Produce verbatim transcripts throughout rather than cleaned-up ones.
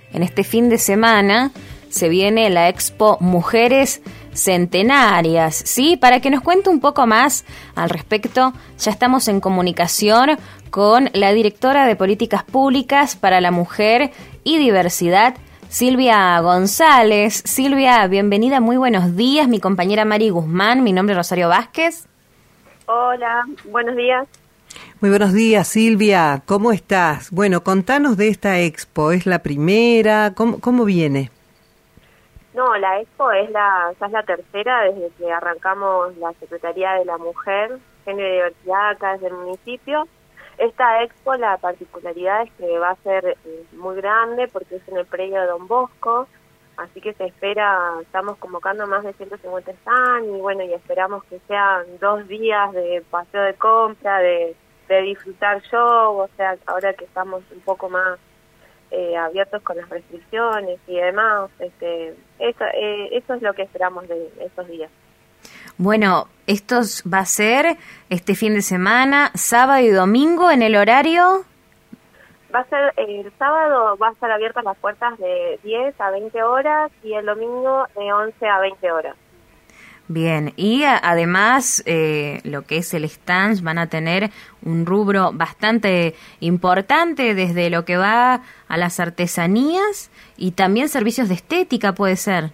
en este fin de semana se viene la Expo Mujeres Centenarias, ¿sí? Para que nos cuente un poco más al respecto, ya estamos en comunicación con la directora de Políticas Públicas para la Mujer y Diversidad, Silvia González. Silvia, bienvenida, muy buenos días. Mi compañera Mari Guzmán, mi nombre es Rosario Vázquez. Hola, buenos días. Muy buenos días, Silvia. ¿Cómo estás? Bueno, contanos de esta expo. ¿Es la primera? ¿Cómo, cómo viene? No, la expo es la, ya es la tercera desde que arrancamos la Secretaría de la Mujer, Género y Diversidad acá desde el municipio. Esta expo, la particularidad es que va a ser eh, muy grande porque es en el predio de Don Bosco, así que se espera, estamos convocando más de ciento cincuenta stands y bueno, y esperamos que sean dos días de paseo de compra, de, de disfrutar show, o sea, ahora que estamos un poco más eh, abiertos con las restricciones y demás, este, eso, eh, eso es lo que esperamos de esos días. Bueno, esto va a ser este fin de semana, sábado y domingo, en el horario. Va a ser, el sábado va a estar abiertas las puertas de diez a veinte horas y el domingo de once a veinte horas. Bien, y a, además eh, lo que es el stand van a tener un rubro bastante importante desde lo que va a las artesanías y también servicios de estética, puede ser.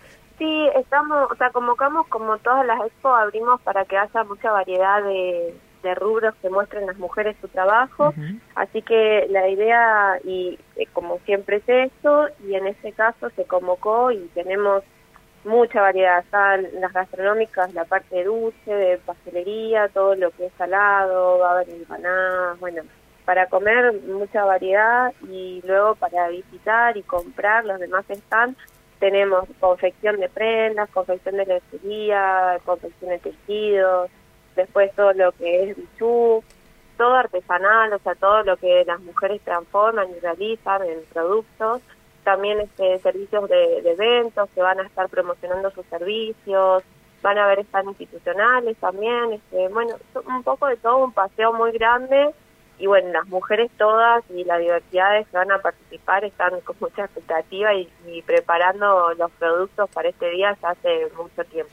Sí, estamos, o sea, convocamos como todas las expo, abrimos para que haya mucha variedad de, de rubros que muestren las mujeres su trabajo, uh-huh. Así que la idea, y eh, como siempre es esto, y en este caso se convocó y tenemos mucha variedad, están las gastronómicas, la parte de dulce, de pastelería, todo lo que es salado, va a haber empanadas, bueno, para comer mucha variedad y luego para visitar y comprar los demás stands. Tenemos confección de prendas, confección de lencería, confección de tejidos, después todo lo que es bichú, todo artesanal, o sea, todo lo que las mujeres transforman y realizan en productos. También este, servicios de, de eventos que van a estar promocionando sus servicios, van a haber stands institucionales también, este, bueno, un poco de todo, un paseo muy grande. Y bueno, las mujeres todas y las diversidades que van a participar están con mucha expectativa y, y preparando los productos para este día ya hace mucho tiempo.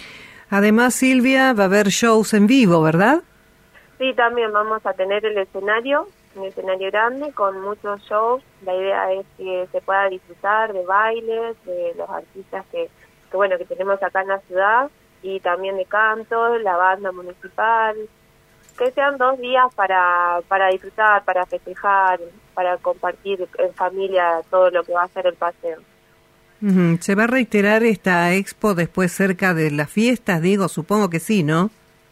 Además, Silvia, va a haber shows en vivo, ¿verdad? Sí, también vamos a tener el escenario, un escenario grande con muchos shows. La idea es que se pueda disfrutar de bailes, de los artistas que, que bueno que tenemos acá en la ciudad y también de canto, la banda municipal. Que sean dos días para, para disfrutar, para festejar, para compartir en familia todo lo que va a ser el paseo. Uh-huh. ¿Se va a reiterar esta expo después cerca de las fiestas? Digo, supongo que sí, ¿no?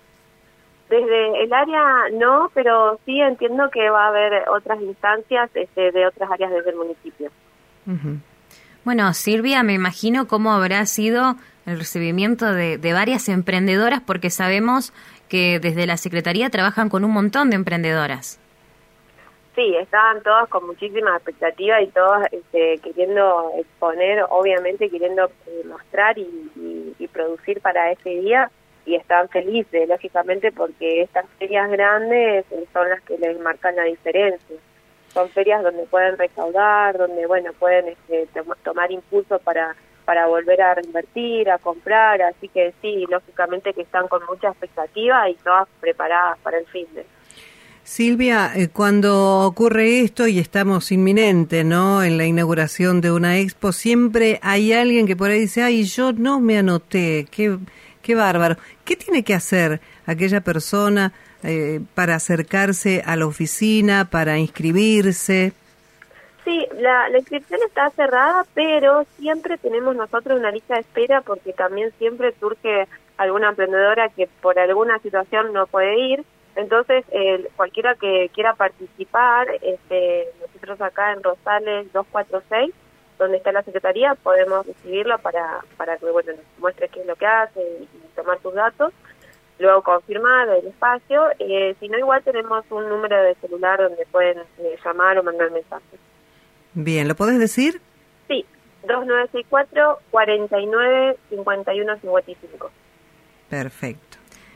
Desde el área no, pero sí entiendo que va a haber otras instancias este, de otras áreas desde el municipio. Uh-huh. Bueno, Silvia, me imagino cómo habrá sido el recibimiento de, de varias emprendedoras, porque sabemos que desde la Secretaría trabajan con un montón de emprendedoras. Sí, estaban todas con muchísima expectativa y todas este, queriendo exponer, obviamente queriendo eh, mostrar y, y, y producir para este día, y están felices, lógicamente, porque estas ferias grandes son las que les marcan la diferencia. Son ferias donde pueden recaudar, donde bueno pueden este, tom- tomar impulso para para volver a reinvertir, a comprar, así que sí, lógicamente que están con mucha expectativa y todas preparadas para el fin de. Silvia, eh, cuando ocurre esto y estamos inminente, ¿no?, en la inauguración de una expo, siempre hay alguien que por ahí dice, ay, yo no me anoté, qué, qué bárbaro. ¿Qué tiene que hacer aquella persona eh, para acercarse a la oficina, para inscribirse? Sí, la, la inscripción está cerrada, pero siempre tenemos nosotros una lista de espera porque también siempre surge alguna emprendedora que por alguna situación no puede ir. Entonces, eh, cualquiera que quiera participar, este, nosotros acá en Rosales dos cuatro seis, donde está la Secretaría, podemos recibirlo para, para que bueno, nos muestre qué es lo que hace y, y tomar tus datos. Luego confirmar el espacio. Eh, si no, igual tenemos un número de celular donde pueden eh, llamar o mandar mensajes. Bien, ¿lo podés decir? Sí, dos nueve seis cuatro, cuatro nueve, cinco uno cinco cinco. Perfecto.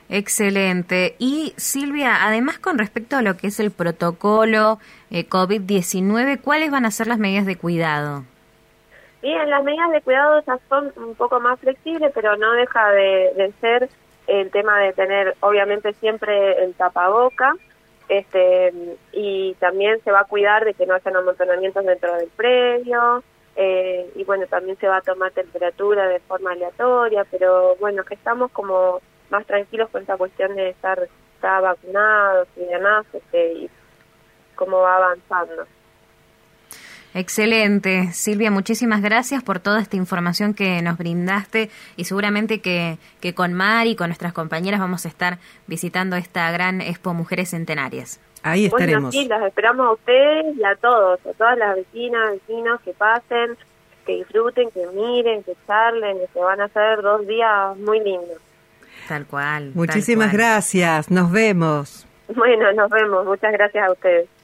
Excelente. Y Silvia, además con respecto a lo que es el protocolo eh, COVID diecinueve, ¿cuáles van a ser las medidas de cuidado? Bien, las medidas de cuidado ya son un poco más flexibles, pero no deja de, de ser el tema de tener obviamente siempre el tapaboca, este, y también se va a cuidar de que no hayan amontonamientos dentro del predio, eh, y bueno, también se va a tomar temperatura de forma aleatoria, pero bueno, que estamos como más tranquilos con esta cuestión de estar, estar vacunados y demás, este, y cómo va avanzando. Excelente. Silvia, muchísimas gracias por toda esta información que nos brindaste y seguramente que, que con Mari y con nuestras compañeras vamos a estar visitando esta gran Expo Mujeres Centenarias. Ahí estaremos. Bueno, sí, las esperamos a ustedes y a todos, a todas las vecinas, vecinos que pasen, que disfruten, que miren, que charlen, que se van a hacer dos días muy lindos. Tal cual. Muchísimas tal cual. gracias. Nos vemos. Bueno, nos vemos. Muchas gracias a ustedes.